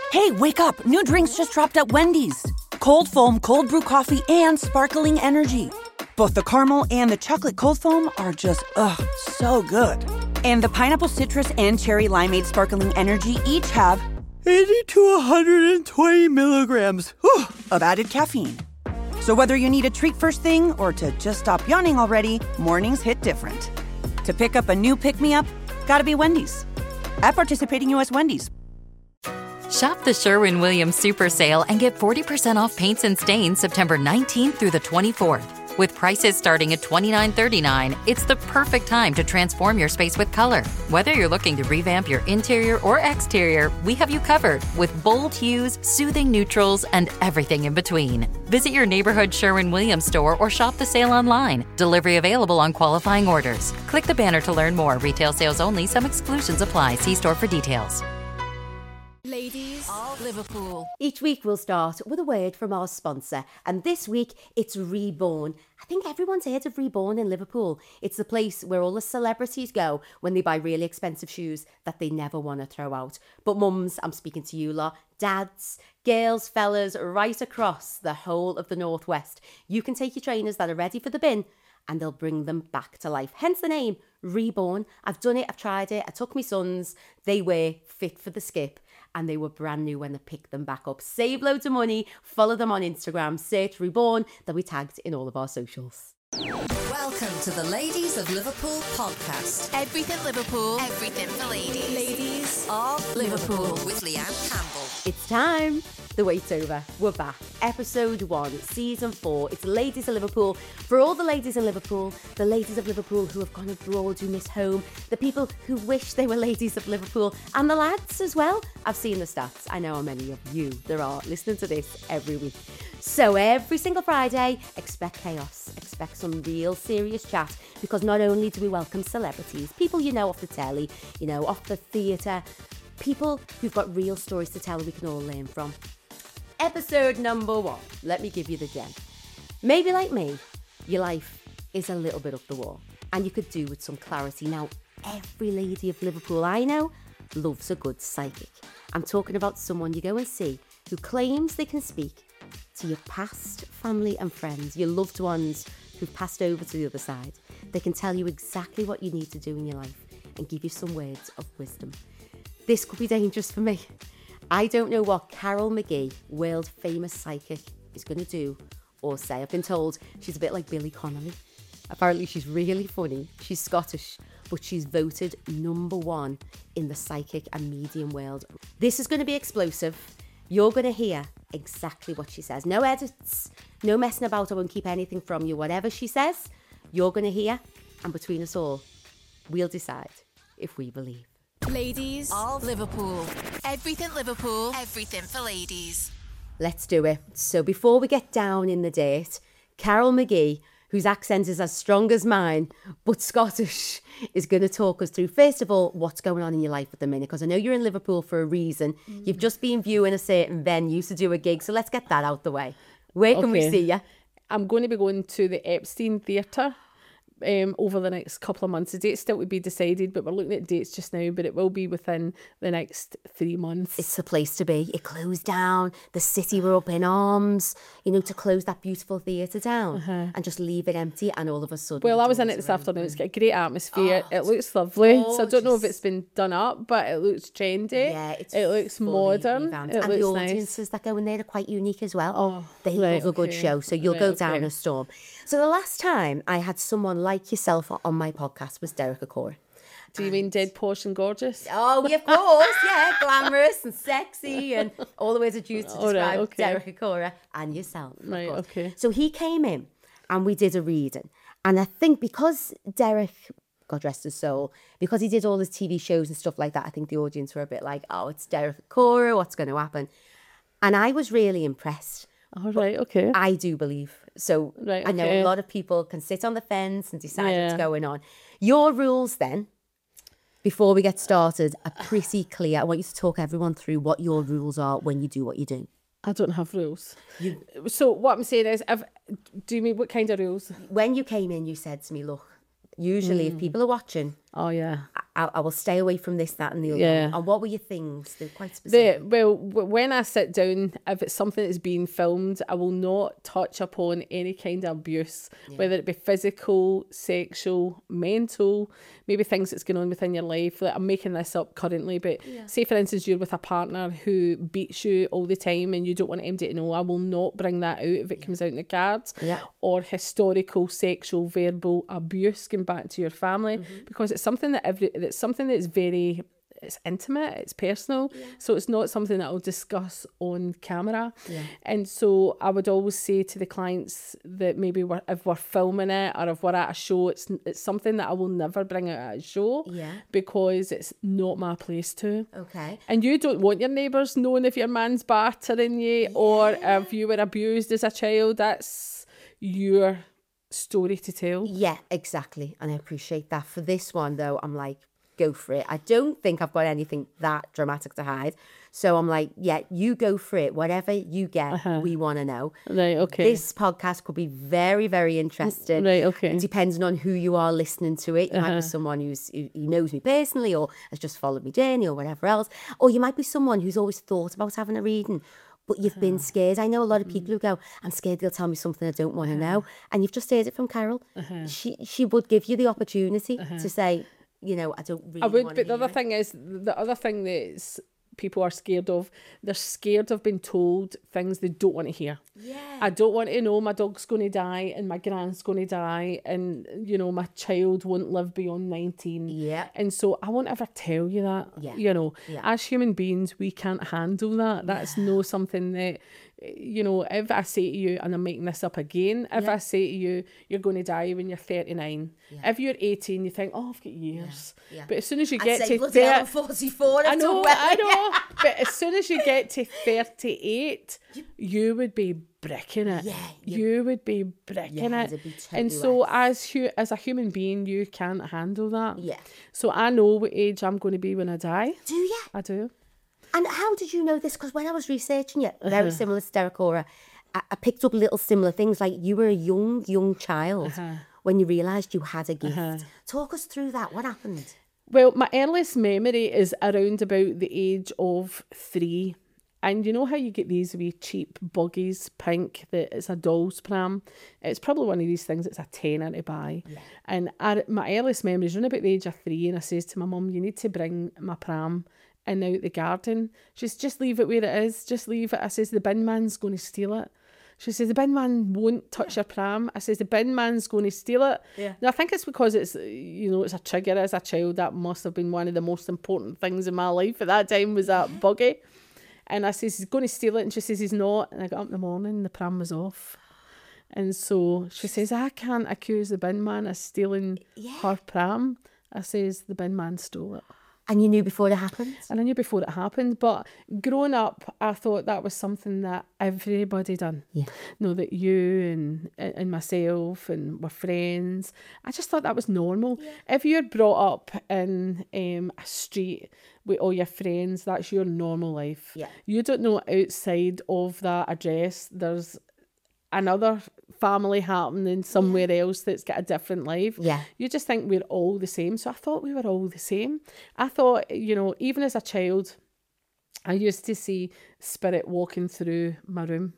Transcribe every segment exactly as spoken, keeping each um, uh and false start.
Hey, wake up. New drinks just dropped at Wendy's. Cold foam, cold brew coffee, and sparkling energy. Both the caramel and the chocolate cold foam are just, ugh, so good. And the pineapple citrus and cherry limeade sparkling energy each have eighty to one hundred twenty milligrams whew, of added caffeine. So whether you need a treat first thing or to just stop yawning already, mornings hit different. To pick up a new pick-me-up, gotta be Wendy's. At participating U S Wendy's. Shop the Sherwin-Williams Super Sale and get forty percent off paints and stains September nineteenth through the twenty-fourth. With prices starting at twenty-nine thirty-nine, it's the perfect time to transform your space with color. Whether you're looking to revamp your interior or exterior, we have you covered with bold hues, soothing neutrals, and everything in between. Visit your neighborhood Sherwin-Williams store or shop the sale online. Delivery available on qualifying orders. Click the banner to learn more. Retail sales only. Some exclusions apply. See store for details. Ladies of Liverpool. Each week we'll start with a word from our sponsor, and this week it's Reborn. I think everyone's heard of Reborn in Liverpool. It's the place where all the celebrities go when they buy really expensive shoes that they never want to throw out. But mums, I'm speaking to you lot, dads, girls, fellas, right across the whole of the Northwest. You can take your trainers that are ready for the bin and they'll bring them back to life. Hence the name, Reborn. I've done it, I've tried it, I took my sons, they were fit for the skip. And they were brand new when they picked them back up. Save loads of money, follow them on Instagram, search Reborn, they'll be tagged in all of our socials. Welcome to the Ladies of Liverpool podcast. Everything Liverpool, everything for ladies. Ladies of Liverpool with Leanne Campbell. It's time. The wait's over. We're back. Episode one, season four. It's Ladies of Liverpool. For all the ladies in Liverpool, the ladies of Liverpool who have gone abroad, who miss home, the people who wish they were ladies of Liverpool, and the lads as well. I've seen the stats. I know how many of you there are listening to this every week. So every single Friday, expect chaos, expect some real serious chat, because not only do we welcome celebrities, people you know off the telly, you know, off the theatre, people who've got real stories to tell we can all learn from. Episode number one, let me give you the gem. Maybe like me, your life is a little bit up the wall, and you could do with some clarity. Now, every lady of Liverpool I know loves a good psychic. I'm talking about someone you go and see who claims they can speak to your past family and friends, your loved ones who've passed over to the other side. They can tell you exactly what you need to do in your life and give you some words of wisdom. This could be dangerous for me. I don't know what Carol McGee, world famous psychic, is going to do or say. I've been told she's a bit like Billy Connolly. Apparently she's really funny. She's Scottish, but she's voted number one in the psychic and medium world. This is going to be explosive. You're going to hear exactly what she says. No edits, no messing about. I won't keep anything from you. Whatever she says, you're going to hear. And between us all, we'll decide if we believe. Ladies of Liverpool. Everything Liverpool, everything for ladies. Let's do it. So before we get down in the dirt, Carol McGee, whose accent is as strong as mine, but Scottish, is going to talk us through, first of all, what's going on in your life at the minute, because I know you're in Liverpool for a reason. Mm. You've just been viewing a certain venue to do a gig, so let's get that out the way. Where can okay. we see you? I'm going to be going to the Epstein Theatre um, over the next couple of months. The date's still to be decided, but we're looking at dates just now, but it will be within the next three months. It's the place to be. It closed down. The city were up in arms, you know, to close that beautiful theatre down uh-huh. and just leave it empty, and all of a sudden... Well, I was in it this afternoon. It's got a great atmosphere. Oh, it looks lovely. Gorgeous. So I don't know if it's been done up, but it looks trendy. Yeah, it's It looks modern. It and looks the audiences nice. that go in there are quite unique as well. Oh, they right, love a good okay. show, so you'll right, go down okay. a storm. So the last time I had someone like yourself on my podcast was Derek Acorah. Do you mean dead, posh and gorgeous? Oh, yeah, of course, yeah, glamorous and sexy and all the words are used to All describe right, okay. Derek Acorah and yourself. Right, of course. okay. So he came in and we did a reading. And I think because Derek, God rest his soul, because he did all his T V shows and stuff like that, I think the audience were a bit like, oh, it's Derek Acorah, what's going to happen? And I was really impressed. All right, okay. I do believe. So right, I know okay. a lot of people can sit on the fence and decide Yeah. what's going on. Your rules then, before we get started, are pretty clear. I want you to talk everyone through what your rules are when you do what you do. I don't have rules. You, so what I'm saying is, if, do you mean what kind of rules? when you came in, you said to me, look, usually Mm. if people are watching Oh, yeah. I, I will stay away from this, that and the other. Yeah. And what were your things? They're quite specific. The, well, w- when I sit down, if it's something that's being filmed, I will not touch upon any kind of abuse, yeah. whether it be physical, sexual, mental, maybe things that's going on within your life. Like, I'm making this up currently, but yeah. say, for instance, you're with a partner who beats you all the time and you don't want anybody to know, I will not bring that out if it yeah. comes out in the cards. Yeah. Or historical, sexual, verbal abuse going back to your family, mm-hmm. because it's something that every it's something that's very it's intimate, it's personal, yeah. so it's not something that I'll discuss on camera. Yeah. And so I would always say to the clients that maybe we're, if we're filming it or if we're at a show, it's it's something that I will never bring out at a show, yeah. because it's not my place to. Okay. And you don't want your neighbours knowing if your man's battering you, yeah. or if you were abused as a child. That's your story to tell. Yeah, exactly. And I appreciate that. For this one though, I'm like, go for it. I don't think I've got anything that dramatic to hide. So I'm like, yeah, you go for it. Whatever you get, uh-huh. we want to know. Right, okay. This podcast could be very, very interesting. Right, okay. Depending on who you are listening to it. You uh-huh. might be someone who's who knows me personally or has just followed me journey or whatever else. Or you might be someone who's always thought about having a reading, but you've uh-huh. been scared. I know a lot of people who go, I'm scared they'll tell me something I don't want to uh-huh. know. And you've just heard it from Carol. Uh-huh. She she would give you the opportunity uh-huh. to say, you know, I don't really I would, want but to the other it. thing is, the other thing that's people are scared of, they're scared of being told things they don't want to hear. Yeah. I don't want to know my dog's going to die and my grand's going to die and, you know, my child won't live beyond nineteen. Yeah. And so I won't ever tell you that. Yeah. You know, yeah. as human beings, we can't handle that. That's yeah. no something that, you know, if I say to you, and I'm making this up again, if yeah. I say to you, you're going to die when you're thirty-nine. Yeah. If you're eighteen, you think, oh, I've got years. Yeah. Yeah. But as soon as you I'd get say, to thirty, forty-four. I know, I know. But as soon as you get to thirty-eight, you, you would be bricking it. Yeah, you would be bricking yeah, it. Totally and so right. as hu- as a human being, you can't handle that. Yeah. So I know what age I'm going to be when I die. Do you? I do. And how did you know this? Because when I was researching it, very uh-huh. similar to Derek Aura, I, I picked up little similar things, like you were a young, young child uh-huh. when you realised you had a gift. Uh-huh. Talk us through that. What happened? Well, my earliest memory is around about the age of three. And you know how you get these wee cheap buggies, pink, that it's a doll's pram? It's probably one of these things that's a tenner to buy. Yeah. And I, my earliest memory is around about the age of three, and I says to my mum, you need to bring my pram in out the garden. She says, just leave it where it is. Just leave it. I says, the bin man's going to steal it. She says, the bin man won't touch your pram. I says, the bin man's going to steal it. Yeah. Now, I think it's because it's, you know, it's a trigger as a child. That must have been one of the most important things in my life at that time, was that buggy. And I says, he's going to steal it. And she says, he's not. And I got up in the morning and the pram was off. And so she says, I can't accuse the bin man of stealing yeah. her pram. I says, the bin man stole it. And you knew before it happened? And I knew before it happened. But growing up, I thought that was something that everybody done. Yeah. You know, that you and and myself and my friends, I just thought that was normal. Yeah. If you're brought up in um, a street with all your friends, that's your normal life. Yeah. You don't know outside of that address, there's another family happening somewhere yeah. else that's got a different life. Yeah. You just think we're all the same. So I thought we were all the same. I thought, you know, even as a child, I used to see spirit walking through my room.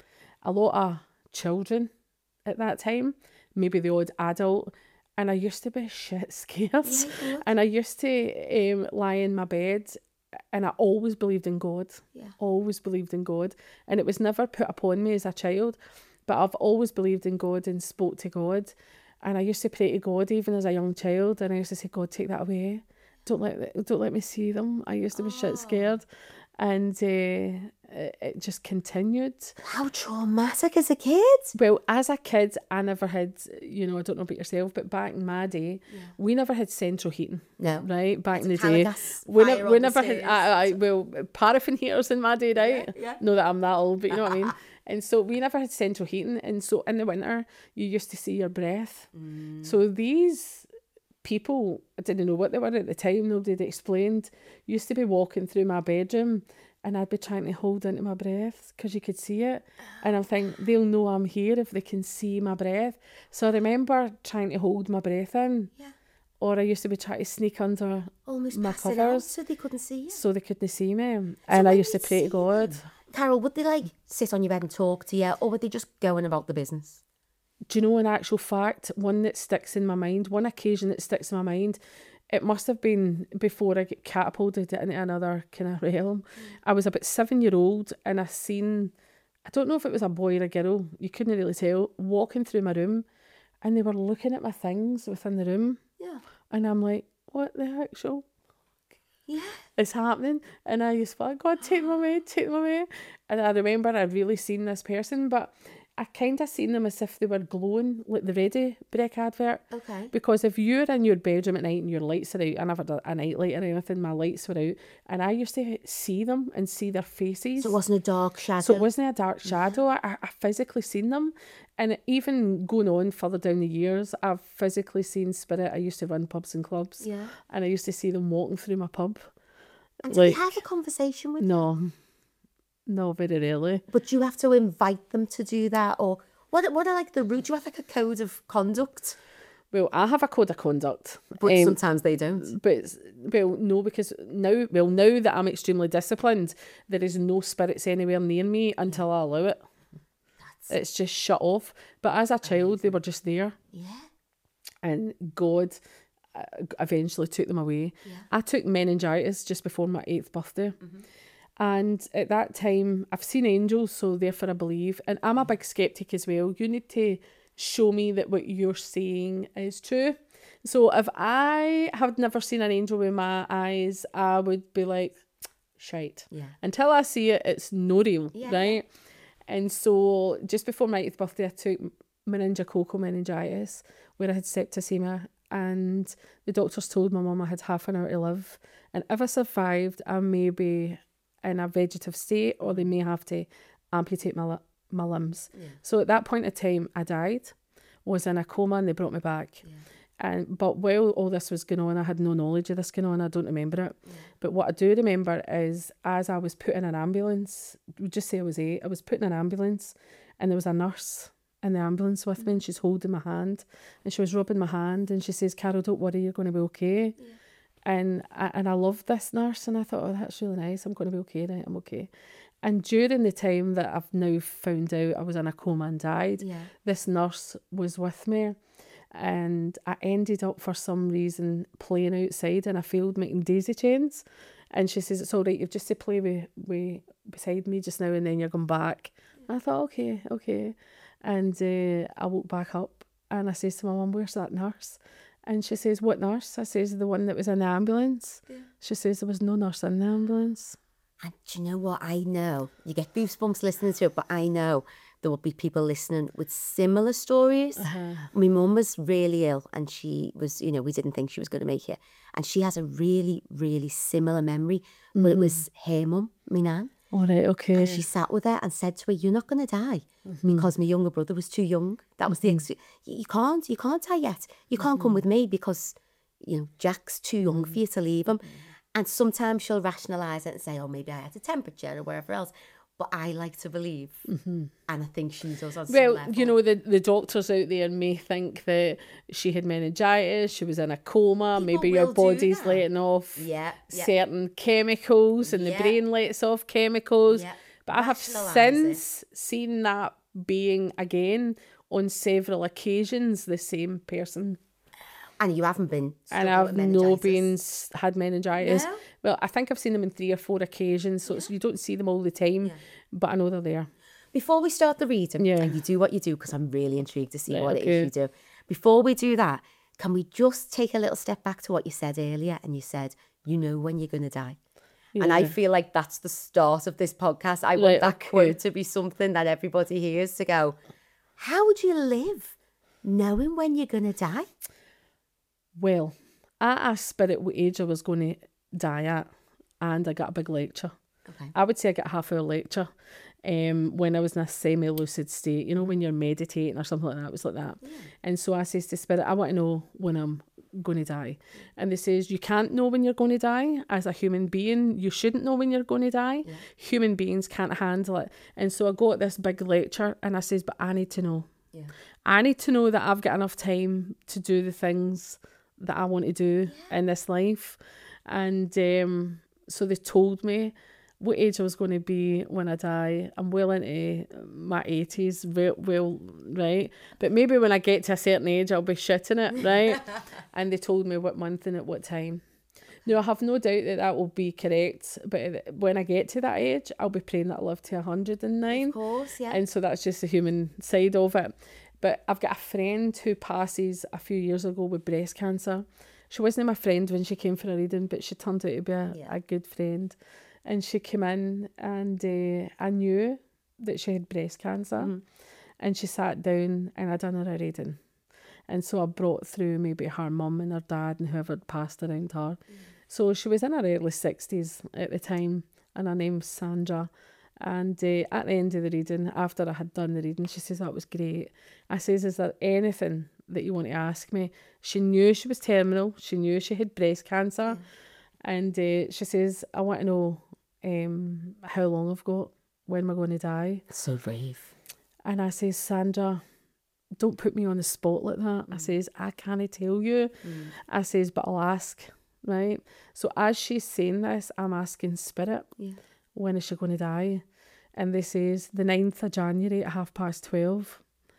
A lot of children at that time, maybe the odd adult, and I used to be shit scared. Yeah, and I used to um, lie in my bed, and I always believed in God. Yeah. Always believed in God. And it was never put upon me as a child, but I've always believed in God and spoke to God. And I used to pray to God even as a young child, and I used to say, God, take that away. Don't let don't let me see them. I used to be oh. shit scared. And uh, it just continued. How traumatic as a kid? Well, as a kid, I never had, you know, I don't know about yourself, but back in my day, yeah. we never had central heating. No. Right? Back it's in the day. We, ne- we never had, I, I, so. well, paraffin heaters in my day, right? Yeah, yeah. Not that I'm that old, but you know what I mean? And so we never had central heating. And so in the winter, you used to see your breath. Mm. So these people, I didn't know what they were at the time, nobody had explained, used to be walking through my bedroom, and I'd be trying to hold into my breath because you could see it. And I'm thinking, they'll know I'm here if they can see my breath. So I remember trying to hold my breath in yeah. or I used to be trying to sneak under Almost my pass it out covers so they couldn't see you. so they couldn't see me. And I when used to they pray see to God. Carol, would they like sit on your bed and talk to you, or would they just go on about the business? Do you know, in actual fact, one that sticks in my mind, one occasion that sticks in my mind, it must have been before I get catapulted into another kind of realm. Mm. I was about seven year old and I seen, I don't know if it was a boy or a girl, you couldn't really tell, walking through my room, and they were looking at my things within the room. Yeah. And I'm like, what the actual yeah. is happening? And I used to like, God, take them away, take them away. And I remember I'd really seen this person, but I kind of seen them as if they were glowing, like the Ready Brek advert. Okay. Because if you're in your bedroom at night and your lights are out, I never did a night light or anything, my lights were out, and I used to see them and see their faces. So it wasn't a dark shadow? So it wasn't a dark shadow. Yeah. I, I physically seen them. And even going on further down the years, I've physically seen spirit. I used to run pubs and clubs. Yeah. And I used to see them walking through my pub. And like, did you have a conversation with no, them? No, very rarely. But you have to invite them to do that, or what? What are like the route? Do you have like a code of conduct? Well, I have a code of conduct, but um, sometimes they don't. But well, no, because now, well, now that I'm extremely disciplined, there is no spirits anywhere near me until I allow it. That's it's just shut off. But as a child, they were just there. Yeah. And God eventually took them away. Yeah. I took meningitis just before my eighth birthday. Mm-hmm. And at that time, I've seen angels, so therefore I believe. And I'm a big skeptic as well. You need to show me that what you're saying is true. So if I had never seen an angel with my eyes, I would be like, shite. Yeah. Until I see it, it's no real, yeah. right? And so just before my eighth birthday, I took meningococcal meningitis, where I had septicemia. And the doctors told my mum I had half an hour to live. And if I survived, I may be in a vegetative state, or they may have to amputate my my limbs. Yeah. So at that point of time, I died, was in a coma, and they brought me back. Yeah. And but while all this was going on, I had no knowledge of this going on. I don't remember it. Yeah. But what I do remember is, as I was put in an ambulance, we'll just say I was eight, I was put in an ambulance, and there was a nurse in the ambulance with me, and she's holding my hand, and she was rubbing my hand, and she says, Carol, don't worry, you're going to be okay. Yeah. And I, and I loved this nurse, and I thought, oh, that's really nice. I'm going to be okay, right? I'm okay. And during the time that I've now found out I was in a coma and died, yeah. this nurse was with me, and I ended up for some reason playing outside in a field making daisy chains. And she says, it's all right, you've just to play with, with beside me just now, and then you're going back. And I thought, okay, okay. And uh, I woke back up, and I says to my mum, where's that nurse? And she says, what nurse? I says, the one that was in the ambulance. Yeah. She says, there was no nurse in the ambulance. And do you know what? I know. You get goosebumps listening to it, but I know there will be people listening with similar stories. Uh-huh. My mum was really ill, and she was, you know, we didn't think she was going to make it. And she has a really, really similar memory. Mm. But it was her mum, my nan. All right, okay. And she sat with her and said to her, you're not going to die. Mm-hmm. Because my younger brother was too young. That was mm-hmm. the excuse. You can't, you can't die yet. You can't mm-hmm. come with me because, you know, Jack's too young mm-hmm. for you to leave him. Mm-hmm. And sometimes she'll rationalise it and say, oh, maybe I had a temperature or wherever else. But I like to believe, mm-hmm. and I think she does on some well, level. You know, the, the doctors out there may think that she had meningitis, she was in a coma, people maybe your body's letting off yeah, yeah. certain chemicals, and yeah. the brain lets off chemicals. Yeah. But I have since it. seen that being, again, on several occasions, the same person. And you haven't been and I've no been had meningitis. No? Well, I think I've seen them in three or four occasions, so yeah. it's, you don't see them all the time, yeah. but I know they're there. Before we start the reading, yeah. and you do what you do, because I'm really intrigued to see right, what okay. it is you do. Before we do that, can we just take a little step back to what you said earlier? And you said, you know when you're going to die. Yeah. And I feel like that's the start of this podcast. I want right, that okay. quote to be something that everybody hears to go, how would you live knowing when you're going to die? Well, I asked Spirit what age I was going to die at, and I got a big lecture. Okay. I would say I got a half hour lecture um, when I was in a semi-lucid state, you know, when you're meditating or something like that. It was like that. Yeah. And so I says to Spirit, I want to know when I'm going to die. And they says, you can't know when you're going to die. As a human being, you shouldn't know when you're going to die. Yeah. Human beings can't handle it. And so I got this big lecture, and I says, but I need to know. Yeah. I need to know that I've got enough time to do the things that I want to do yeah. in this life. And um, so they told me what age I was going to be when I die. I'm well into my eighties, well, well, right? But maybe when I get to a certain age, I'll be shitting it, right? And they told me what month and at what time. Now, I have no doubt that that will be correct, but when I get to that age, I'll be praying that I live to one hundred and nine. Of course, yeah. And so that's just the human side of it. But I've got a friend who passes a few years ago with breast cancer. She wasn't my friend when she came for a reading, but she turned out to be a, yeah. a good friend. And she came in and uh, I knew that she had breast cancer. Mm-hmm. And she sat down and I done her a reading. And so I brought through maybe her mum and her dad and whoever had passed around her. Mm. So she was in her early sixties at the time, and her name's Sandra. And uh, at the end of the reading, after I had done the reading, she says, that was great. I says, is there anything that you want to ask me? She knew she was terminal. She knew she had breast cancer. Yeah. And uh, she says, I want to know um, how long I've got, when am I going to die? So brave. And I says, Sandra, don't put me on the spot like that. Mm. I says, I can't tell you. Mm. I says, but I'll ask, right? So as she's saying this, I'm asking Spirit, yeah. when is she going to die? And they says, the ninth of January at half past twelve.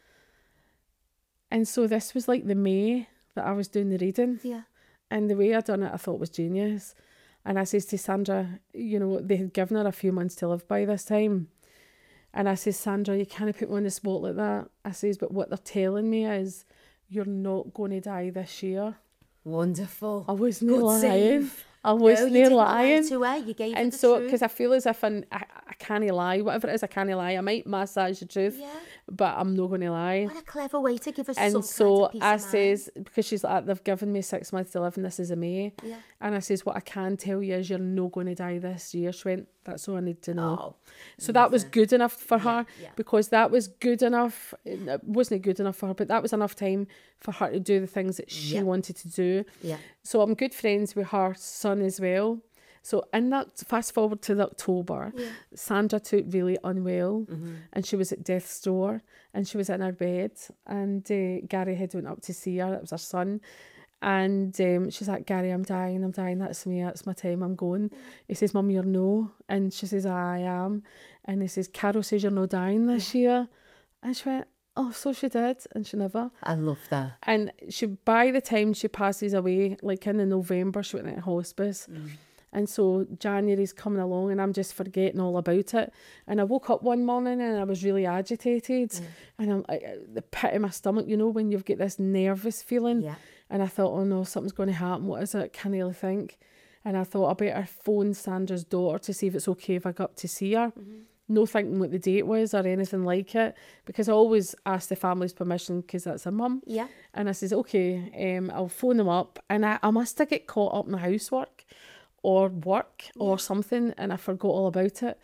And so this was like the May that I was doing the reading. Yeah. And the way I done it, I thought was genius. And I says to Sandra, you know, they had given her a few months to live by this time. And I says, Sandra, you can't put me on the spot like that. I says, but what they're telling me is you're not going to die this year. Wonderful. I wasn't Good lying. save. I wasn't no, you didn't lying. Lie to her. You gave and her the so, truth. because I feel as if I'm, I, I can't lie. Whatever it is, I can't lie. I might massage the truth, yeah. but I'm not going to lie. What a clever way to give us and some so kind of peace I of mind. says, because she's like, they've given me six months to live and this is a May. Yeah. And I says, what I can tell you is you're not going to die this year. She went, that's all I need to know. Oh, so that was good enough for yeah, her yeah. because that was good enough. It wasn't good enough for her, but that was enough time for her to do the things that she yeah. wanted to do. Yeah. So I'm good friends with her son as well. So in that, fast forward to the October, yeah. Sandra took really unwell mm-hmm. and she was at death's door and she was in her bed and uh, Gary had went up to see her. It was her son. And um, she's like, Gary, I'm dying, I'm dying, that's me, that's my time, I'm going. He says, Mum, you're no. And she says, I am. And he says, Carol says you're no dying this year. And she went, oh, so she did. And she never. I love that. And she, by the time she passes away, like in the November, she went into hospice. Mm. And so January's coming along and I'm just forgetting all about it. And I woke up one morning and I was really agitated. Mm. And I'm like, the pit of my stomach, you know, when you've got this nervous feeling. Yeah. And I thought, oh no, something's going to happen. What is it? Can't really think. And I thought, I better phone Sandra's daughter to see if it's okay if I go up to see her. Mm-hmm. No thinking what the date was or anything like it. Because I always ask the family's permission because that's her mum. Yeah. And I says, okay, um, I'll phone them up. And I, I must have get caught up in housework or work yeah. or something. And I forgot all about it.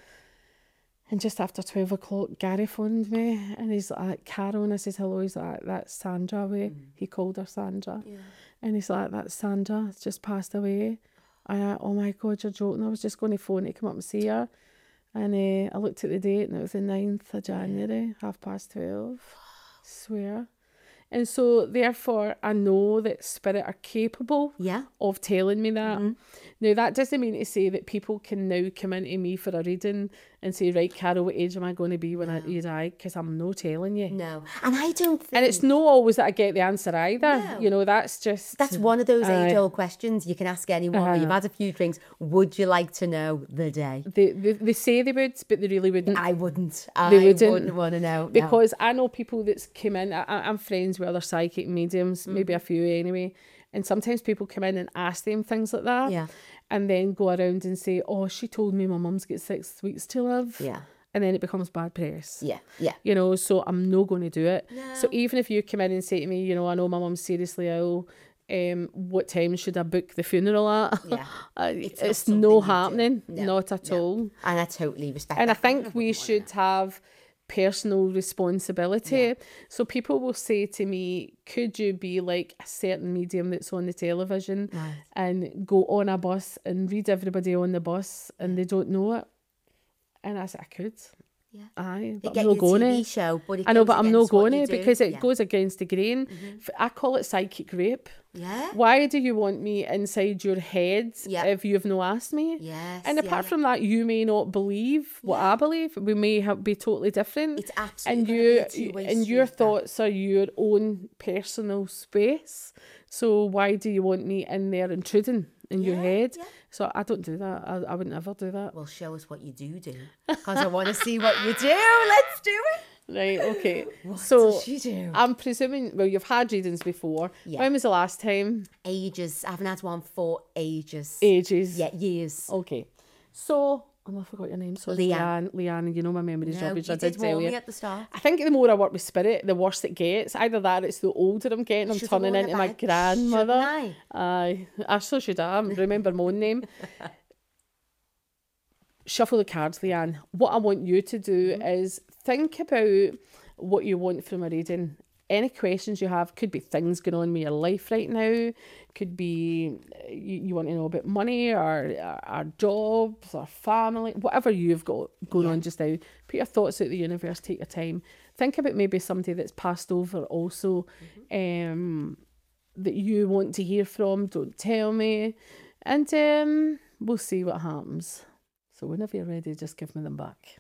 And just after twelve o'clock, Gary phoned me and he's like, Carol, and I says, hello. He's like, that's Sandra away. Mm. He called her Sandra. Yeah. And he's like, that's Sandra, it's just passed away. And I, oh my God, you're joking. I was just going to phone to come up and see her. And uh, I looked at the date and it was the ninth of January, half past twelve. Swear. And so, therefore, I know that Spirit are capable yeah. of telling me that. Mm-hmm. Now, that doesn't mean to say that people can now come into me for a reading and say, right, Carol, what age am I going to be when no. I, you die? Because I'm not telling you. No. And I don't think... And it's not always that I get the answer either. No. You know, that's just... That's one of those uh, age-old questions you can ask anyone. Uh, you've had a few drinks. Would you like to know the day? They, they, they say they would, but they really wouldn't. I wouldn't. They I wouldn't. wouldn't want to know. Because no. I know people that's come in... I, I'm friends with other psychic mediums, mm. maybe a few anyway. And sometimes people come in and ask them things like that. Yeah. And then go around and say, oh, she told me my mum's got six weeks to live. Yeah. And then it becomes bad press. Yeah, yeah. You know, so I'm not going to do it. No. So even if you come in and say to me, you know, I know my mum's seriously ill, um, what time should I book the funeral at? Yeah. uh, it's it's no happening, no, not at no. all. And I totally respect and that. I think we should have personal responsibility. Yeah. So people will say to me, could you be like a certain medium that's on the television right. and go on a bus and read everybody on the bus and they don't know it? And I said, I could. Yeah. Aye, They but get I'm you not a going T V to. show, but it I know, goes but I'm not against what going you to do. because it Yeah. goes against the grain. Mm-hmm. F- I call it psychic rape. Yeah. Why do you want me inside your head Yeah. if you've no asked me? Yes. And yeah, apart yeah. from that, you may not believe what Yeah. I believe. We may have, be totally different. It's absolutely and gotta you be a two-way and your street, that. thoughts are your own personal space. So why do you want me in there intruding in your Yeah, head? yeah. So I don't do that. I, I would never do that. Well, show us what you do do, because I want to see what you do. Let's do it. Right, okay. What so does she do? I'm presuming, well, you've had readings before. Yeah. When was the last time? Ages. I haven't had one for ages. Ages. Yeah, years. Okay. So, oh, I forgot your name. So Leanne. Leanne, Leanne, you know my memory's No, rubbish. you I did did tell warn you. me at the start. I think the more I work with spirit, the worse it gets. Either that or it's the older I'm getting, I'm Should have turning worn a into my bag, grandmother. shouldn't Aye. I so should I. Remember my own name. Shuffle the cards, Leanne. What I want you to do mm-hmm. is think about what you want from a reading. Any questions you have, could be things going on with your life right now, could be you, you want to know about money or, or, or jobs or family, whatever you've got going yeah. on just now. Put your thoughts out the universe, take your time. Think about maybe somebody that's passed over also mm-hmm. um, that you want to hear from. Don't tell me. And um, we'll see what happens. So whenever you're ready, just give me them back.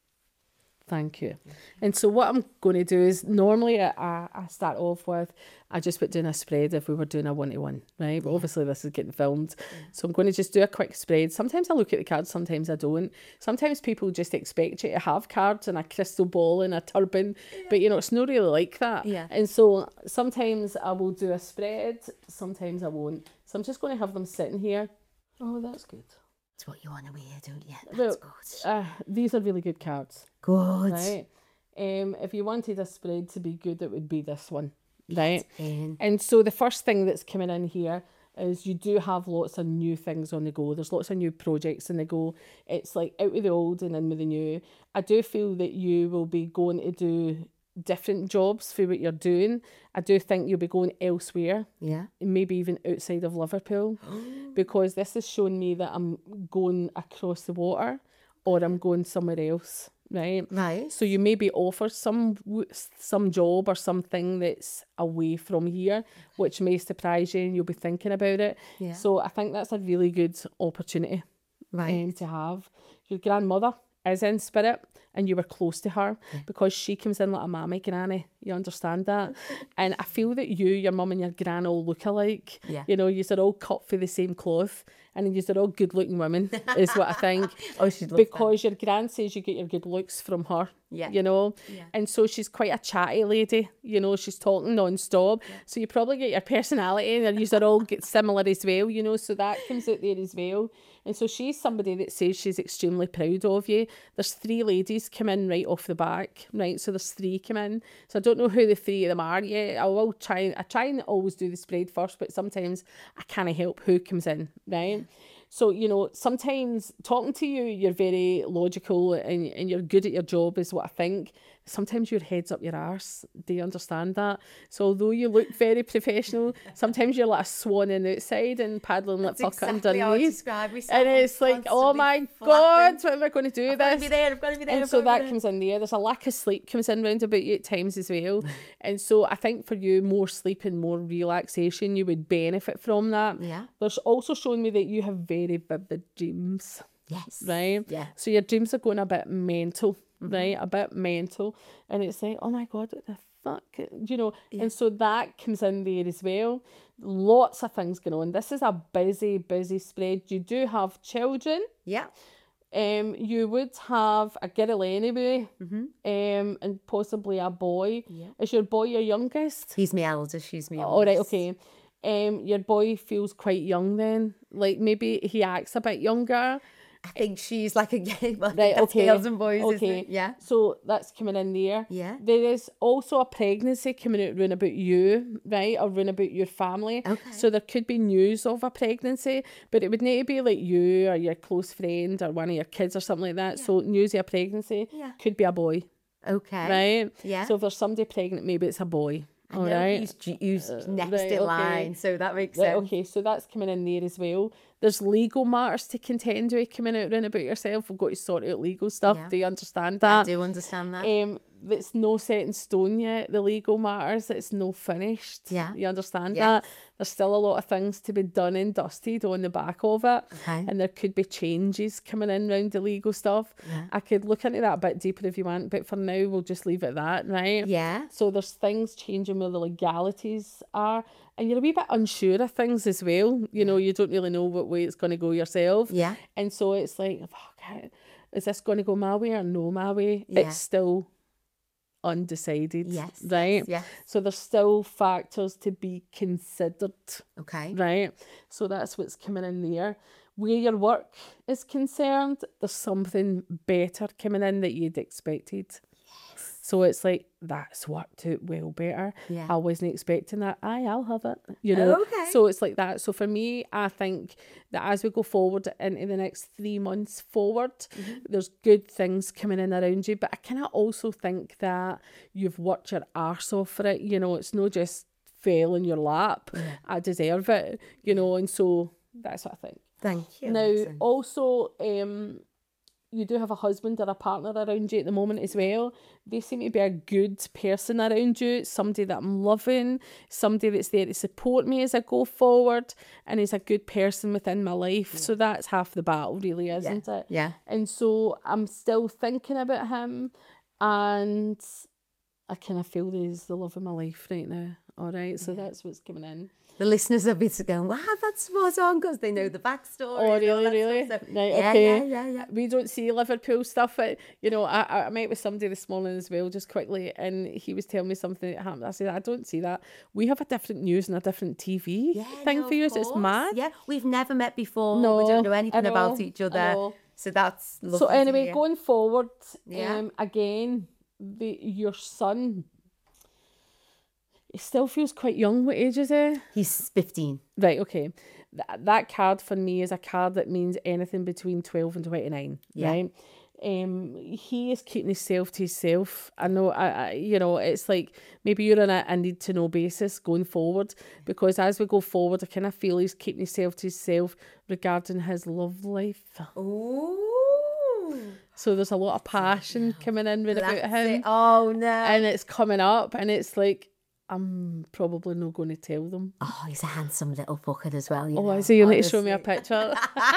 Thank you. And so what I'm going to do is normally I, I start off with, I just put down a spread if we were doing a one-to-one, right? But obviously this is getting filmed. Yeah. So I'm going to just do a quick spread. Sometimes I look at the cards, sometimes I don't. Sometimes people just expect you to have cards and a crystal ball and a turban, yeah. but you know, it's not really like that. Yeah. And so sometimes I will do a spread, sometimes I won't. So I'm just going to have them sitting here. Oh, that's good. It's what you want to wear, don't you? That's well, good. Uh, these are really good cards. Good. Right. Um, if you wanted a spread to be good, it would be this one. Right. In. And so the first thing that's coming in here is you do have lots of new things on the go. There's lots of new projects on the go. It's like out with the old and in with the new. I do feel that you will be going to do different jobs for what you're doing. I do think you'll be going elsewhere. Yeah. Maybe even outside of Liverpool. Because this is showing me that I'm going across the water or I'm going somewhere else. Right. Right. So you may be offered some some job or something that's away from here, which may surprise you and you'll be thinking about it. Yeah. So I think that's a really good opportunity right. um, to have. Your grandmother is in spirit and you were close to her yeah. because she comes in like a mammy granny. You understand that? And I feel that you, your mum and your gran all look alike. Yeah. You know, you're all cut for the same cloth and you're all good looking women is what I think. Oh, she'd love Because that. your gran says you get your good looks from her. Yeah. You know? Yeah. And so she's quite a chatty lady. You know, she's talking non-stop. Yeah. So you probably get your personality and you all get similar as well, you know, so that comes out there as well. And so she's somebody that says she's extremely proud of you. There's three ladies come in right off the back, right? So there's three come in. So I don't know who the three of them are yet. I will try, I try and always do the spread first, but sometimes I can't help who comes in, right? So, you know, sometimes talking to you, you're very logical and, and you're good at your job is what I think. Sometimes your head's up your arse. Do you understand that? So although you look very professional, sometimes you're like a swan on the outside and paddling like fuck exactly underneath. How I and it's like, oh my God, what am I going to do I've this? Got to be there, I've got to be there. And I've so got to that be comes in there. There's a lack of sleep comes in round about you at times as well. And so I think for you, more sleep and more relaxation, you would benefit from that. Yeah. There's also showing me that you have very vivid dreams. Yes. Right? Yeah. So your dreams are going a bit mental, right? A bit mental. And it's like, oh my God, what the fuck? You know, yeah. And so that comes in there as well. Lots of things going on. This is a busy, busy spread. You do have children. Yeah. Um, you would have a girl anyway, mm-hmm. um, and possibly a boy. Yeah. Is your boy your youngest? He's my eldest, she's my youngest. All right, okay. Um, your boy feels quite young then. Like maybe he acts a bit younger. I think she's like a well, right, that's okay. girls and boys, okay. isn't it? Yeah. So that's coming in there. Yeah. There is also a pregnancy coming out round about you, right? Or round about your family. Okay. So there could be news of a pregnancy, but it would need to be like you or your close friend or one of your kids or something like that. Yeah. So news of a pregnancy yeah. could be a boy. Okay. Right? Yeah. So if there's somebody pregnant, maybe it's a boy. I all know right? he's, he's Uh, next right, in okay. line, so that makes Right, sense. okay, so that's coming in there as well. There's legal matters to contend with coming out round about yourself. We've got to sort out legal stuff. Yeah. Do you understand I that? do understand that. Um, it's no set in stone yet, the legal matters. It's no finished. Yeah. You understand Yes. that? There's still a lot of things to be done and dusted on the back of it. Okay. And there could be changes coming in round the legal stuff. Yeah. I could look into that a bit deeper if you want, but for now we'll just leave it at that, right? Yeah. So there's things changing where the legalities are. And you're a wee bit unsure of things as well. You know, you don't really know what way it's going to go yourself. Yeah. And so it's like, fuck, is this going to go my way or no my way? Yeah. It's still undecided. Yes, Right? yes, yes. So there's still factors to be considered. Okay. Right? So that's what's coming in there. Where your work is concerned, there's something better coming in that you'd expected. Yes. So it's like, that's worked out well better. Yeah. I wasn't expecting that. Aye, I'll have it. You know? Okay. So it's like that. So for me, I think that as we go forward into the next three months forward, mm-hmm. there's good things coming in around you. But I kind of also think that you've worked your arse off for it. You know, it's not just fell in your lap. Yeah. I deserve it. You know, and so that's what I think. Thank you. Now, Alison. also, um, you do have a husband or a partner around you at the moment as well. They seem to be a good person around you, somebody that I'm loving, somebody that's there to support me as I go forward, and is a good person within my life. Yeah. So that's half the battle, really, isn't yeah. it? Yeah. And so I'm still thinking about him, and I kind of feel that he's the love of my life right now. All right, so yeah. that's what's coming in. The listeners are bit going, wow, that's spot on, because they know the backstory. Oh, really, really? Stuff, so, right, yeah, okay. Yeah, yeah, yeah. We don't see Liverpool stuff. At, you know, I, I met with somebody this morning as well, just quickly, and he was telling me something that happened. I said, I don't see that. We have a different news and a different T V yeah, thing no, for you. It's mad. Yeah, we've never met before. No, we don't know anything know, about each other. So that's lovely. So anyway, to going forward, yeah. um, again, the your son, he still feels quite young. What age is he? He's fifteen. Right, okay. Th- that card for me is a card that means anything between twelve and twenty-nine, yeah. right? Um, he is keeping himself to himself. I know, I, I, you know, it's like maybe you're on a, a need-to-know basis going forward, because as we go forward, I kind of feel he's keeping himself to himself regarding his love life. Oh. So there's a lot of passion no. coming in with about him. It. Oh, no. And it's coming up, and it's like, I'm probably not going to tell them. Oh, he's a handsome little fucker as well. You oh, know, is he? You need to show honestly. me a picture.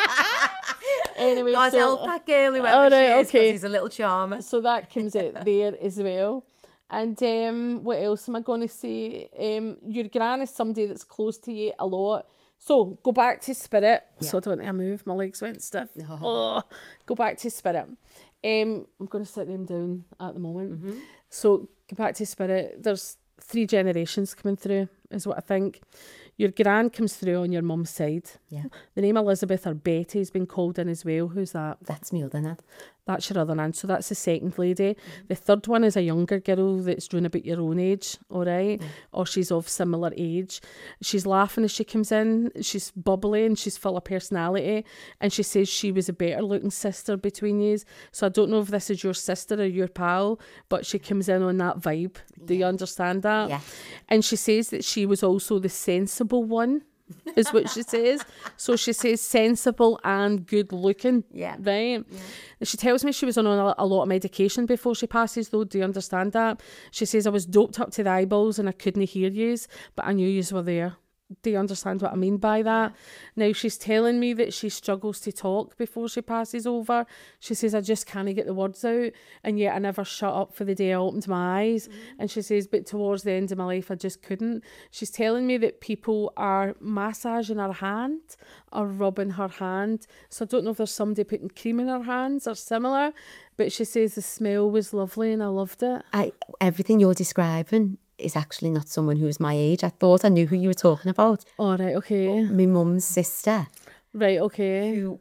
Anyway, Guys, so, help that girl whoever oh, right, she is, okay. he's a little charmer. So that comes out there as well. And um, what else am I going to say? Um, your gran is somebody that's close to you a lot. So go back to spirit. Yeah. So I don't think I move. My legs went stiff. Oh. Oh, go back to spirit. Um, I'm going to sit them down at the moment. Mm-hmm. So go back to spirit. There's three generations coming through is what I think. Your gran comes through on your mum's side. Yeah. The name Elizabeth or Betty has been called in as well. Who's that? That's me other nan. That's your other nan. So that's the second lady. Mm-hmm. The third one is a younger girl that's round about your own age, all right? Mm-hmm. Or she's of similar age. She's laughing as she comes in. She's bubbly and she's full of personality. And she says she was a better looking sister between you. So I don't know if this is your sister or your pal, but she comes in on that vibe. Do yeah. you understand that? Yeah. And she says that she was also the sensible one. Is what she says. So she says sensible and good looking. Yeah. Right? Yeah. She tells me she was on a, a lot of medication before she passes, though. Do you understand that? She says, I was doped up to the eyeballs and I couldn't hear yous, but I knew yous were there. Do you understand what I mean by that? Yeah. Now, she's telling me that she struggles to talk before she passes over. She says, I just can't get the words out. And yet I never shut up for the day I opened my eyes. Mm-hmm. And she says, but towards the end of my life, I just couldn't. She's telling me that people are massaging her hand or rubbing her hand. So I don't know if there's somebody putting cream in her hands or similar. But she says the smell was lovely and I loved it. I, everything you're describing is actually not someone who's my age. I thought I knew who you were talking about. All right, okay. My mum's sister. Right, okay. Who,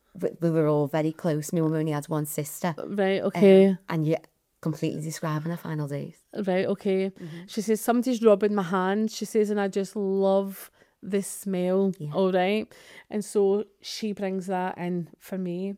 we were all very close. My mum only had one sister. Right, okay. Um, and you're completely describing her final days. Right, okay. Mm-hmm. She says, somebody's rubbing my hand. She says, and I just love the smell. Yeah. All right. And so she brings that in for me.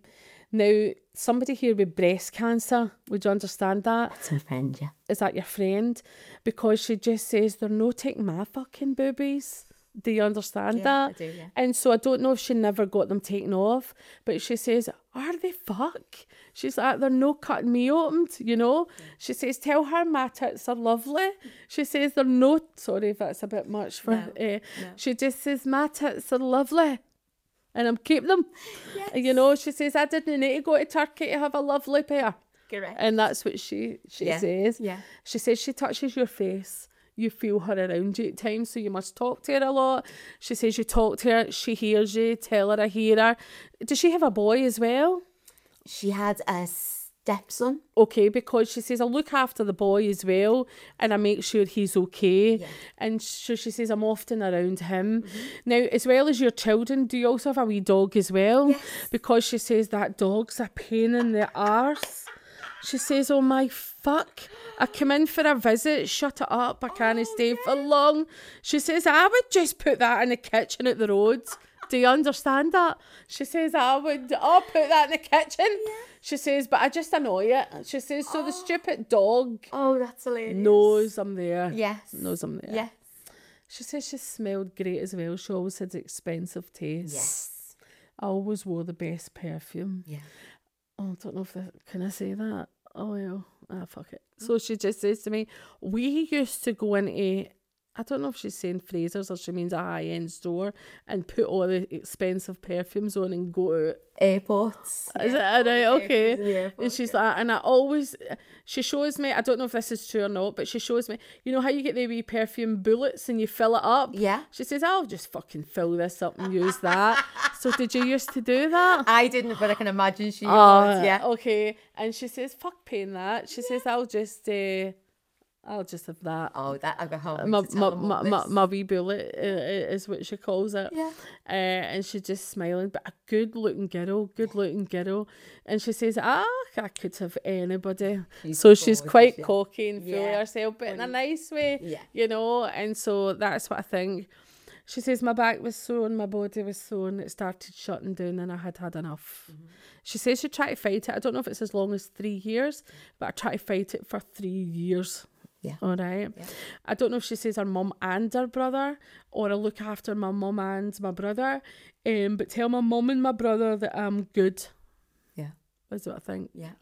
Now, somebody here with breast cancer, would you understand that? That's my friend, yeah. Is that your friend? Because she just says, they're no taking my fucking boobies. Do you understand Yeah, that? I do, yeah. And so I don't know if she never got them taken off, but she says, are they fuck? She's like, they're no cutting me open, you know? Yeah. She says, tell her my tits are lovely. She says, they're no, sorry if that's a bit much for, no, uh, no. She just says, my tits are lovely. And I'm keep them. Yes. You know, she says, I didn't need to go to Turkey to have a lovely pair. Correct. And that's what she, she yeah. says. Yeah. She says she touches your face. You feel her around you at times, so you must talk to her a lot. She says you talk to her, she hears you, tell her I hear her. Does she have a boy as well? She had a stepson. Okay, because she says I look after the boy as well and I make sure he's okay. Yeah. And so she says I'm often around him. Mm-hmm. Now, as well as your children, do you also have a wee dog as well? Yes. Because she says that dog's a pain in the arse. She says, oh my fuck, I come in for a visit, shut it up, I can't oh, stay yeah. for long. She says, I would just put that in the kitchen at the road. Do you understand that? She says, I would, I'll put that in the kitchen. Yeah. She says, but I just annoy it. She says, so oh. the stupid dog oh, that's hilarious. knows I'm there. Yes. Knows I'm there. Yes. She says she smelled great as well. She always had expensive taste. Yes. I always wore the best perfume. Yeah. Oh, I don't know if the, can I say that? Oh well, ah fuck it. So she just says to me, we used to go into, I don't know if she's saying Fraser's or she means a high end store, and put all the expensive perfumes on and go out. Airports. Is yeah. it right? Okay. Airport, and she's yeah. like, and I always, she shows me, I don't know if this is true or not, but she shows me, you know how you get the wee perfume bullets and you fill it up? Yeah. She says, I'll just fucking fill this up and use that. So did you used to do that? I didn't, but I can imagine she uh, was, yeah. Okay. And she says, fuck paying that. She yeah. says, I'll just, uh, I'll just have that. Oh, that I'll go home. My, my, my, my, my wee bullet uh, is what she calls it. Yeah. Uh, and she's just smiling, but a good looking girl, good looking girl. And she says, ah, I could have anybody. She's so gorgeous, she's quite yeah. cocky and full yeah. of herself, but in a nice way, yeah. you know. And so that's what I think. She says, my back was sore and my body was sore and it started shutting down and I had had enough. Mm-hmm. She says she tried to fight it. I don't know if it's as long as three years, but I tried to fight it for three years. Yeah. All right. Yeah. I don't know if she says her mum and her brother, or I look after my mum and my brother. Um, but tell my mum and my brother that I'm good. Yeah. That's what I think. Yeah.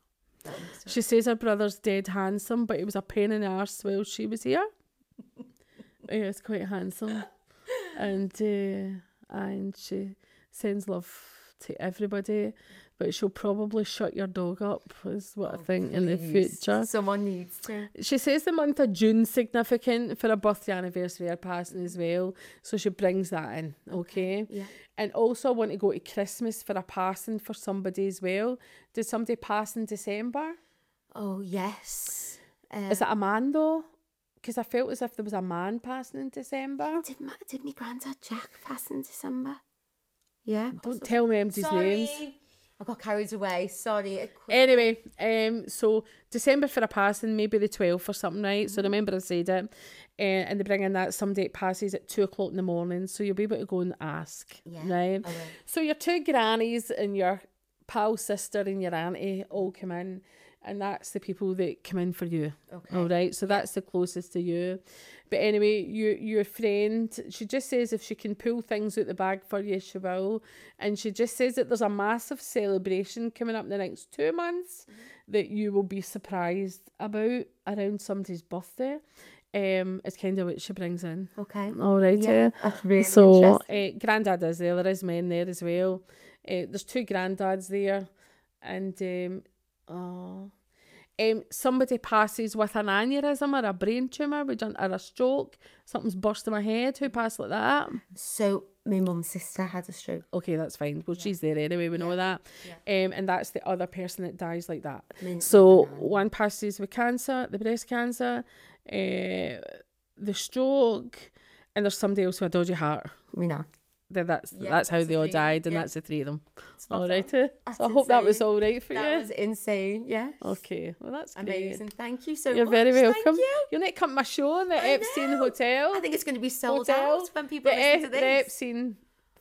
She says her brother's dead handsome, but he was a pain in the arse while she was here. He was quite handsome. And uh, and she sends love to everybody, but she'll probably shut your dog up, is what oh, I think, please. In the future. Someone needs to. She says the month of June's significant for a birthday anniversary or passing as well, so she brings that in, okay? Yeah. And also I want to go to Christmas for a passing for somebody as well. Did somebody pass in December? Oh, yes. Um, Is it a man though? Because I felt as if there was a man passing in December. Did my, did my granddad Jack pass in December? Yeah. Don't tell me empty names. I got carried away. Sorry. Anyway, um, so December for a passing, maybe the twelfth or something, right? Mm-hmm. So remember I said it. Uh, and they bring in that somebody it passes at two o'clock in the morning. So you'll be able to go and ask. Yeah, right? So your two grannies and your pal sister and your auntie all come in. And that's the people that come in for you. Okay. All right. So that's the closest to you. But anyway, your your friend, she just says if she can pull things out the bag for you, she will. And she just says that there's a massive celebration coming up in the next two months mm-hmm. that you will be surprised about around somebody's birthday. Um, it's kind of what she brings in. Okay. All right. Yeah. That's really so, interesting. Uh, Grandad is there. There is men there as well. Uh, there's two granddads there. And... Um, Oh, um, somebody passes with an aneurysm or a brain tumour, or a stroke. Something's burst in my head. Who passed like that? So my mum's sister had a stroke. Okay, that's fine. Well, yeah. she's there anyway. We yeah. know that. Yeah. Um, and that's the other person that dies like that. Mint so one passes with cancer, the breast cancer, uh, the stroke, and there's somebody else with a dodgy heart. We know. Then that's yeah, that's, that's how they all died, and yeah. that's the three of them. All right, so I hope insane. That was all right for that you. That was insane. Yeah. Okay, well that's amazing. Great. Thank you so You're much. You're very welcome. Thank you. You're not coming to my show in the I Epstein know. Hotel. I think it's going to be sold hotel. out when people the listen e- to this. The Epstein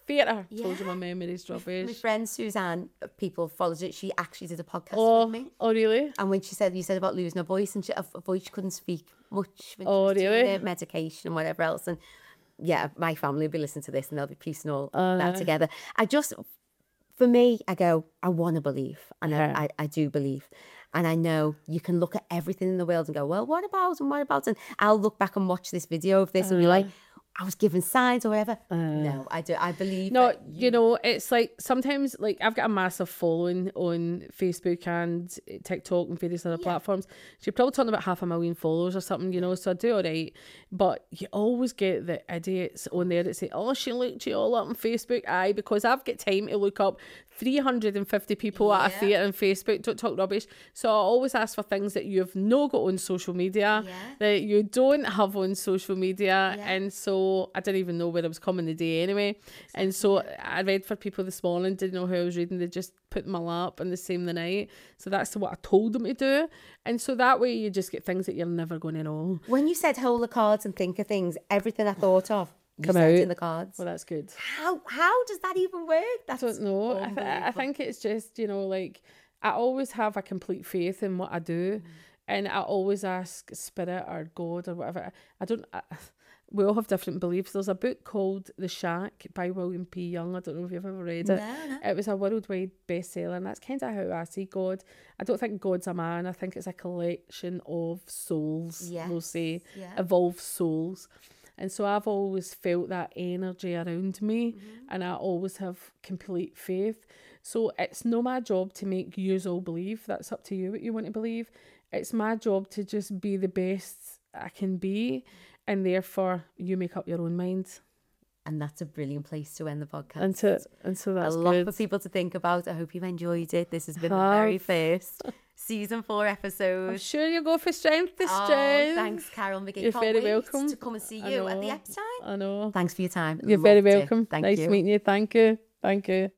theatre. Yeah. Told you my memory's My rubbish. friend Suzanne, uh, people followed it. She actually did a podcast Oh, with me. oh, really? And when she said, you said about losing her voice, and she, her voice she couldn't speak much when Oh, she was doing really? it, medication and whatever else. And yeah, my family will be listening to this and they'll be piecing all Oh, that no. together. I just, for me, I go, I want to believe. And Yeah. I, I, I do believe. And I know you can look at everything in the world and go, well, what about and what about? And I'll look back and watch this video of this and be like, I was given signs or whatever. no, I do. I believe No, that you know, it's like sometimes, like, I've got a massive following on Facebook and TikTok and various other platforms. So you're probably talking about half a million followers or something, you know, so I do all right. But you always get the idiots on there that say, oh, she looked you all up on Facebook. Aye, because I've got time to look up three hundred fifty people at a Yeah. theatre on Facebook. Don't talk rubbish. So I always ask for things that you've no got on social media, Yeah. that you don't have on social media. Yeah. And so I didn't even know where I was coming the day anyway. And so I read for people this morning, didn't know who I was reading. They just put in my lap and the same the night. So that's what I told them to do. And so that way you just get things that you're never going to know. when you said hold the cards and think of things, everything I thought of, you Come said out. in the cards. Well, that's good. How how does that even work? That's I don't know. I, th- I unbelievable. think it's just, you know, like, I always have a complete faith in what I do. And I always ask Spirit or God or whatever. I don't... I, we all have different beliefs. There's a book called The Shack by William P. Young. I don't know if you've ever read it. No, no. It was a worldwide bestseller, and that's kind of how I see God. I don't think God's a man. I think it's a collection of souls, we'll Yes, say, yeah. evolved souls. And so I've always felt that energy around me, Mm-hmm. and I always have complete faith. So it's not my job to make yous all believe. That's up to you what you want to believe. It's my job to just be the best I can be, and therefore you make up your own mind. And that's a brilliant place to end the podcast. And so, and so that's a lot good. for people to think about. I hope you've enjoyed it. This has been the Have. very first season four I'm episode. sure you go for strength to Oh, strength. thanks, Carol McGee. You're Can't very wait welcome. to come and see I you at the know. episode. I know. Thanks for your time. You're very Loved it. welcome. Thank nice you. meeting you. Thank you. Thank you.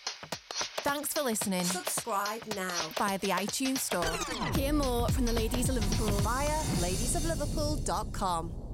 Thanks for listening. Subscribe now. Via the iTunes store. Hear more from the Ladies of Liverpool Via ladies of liverpool dot com.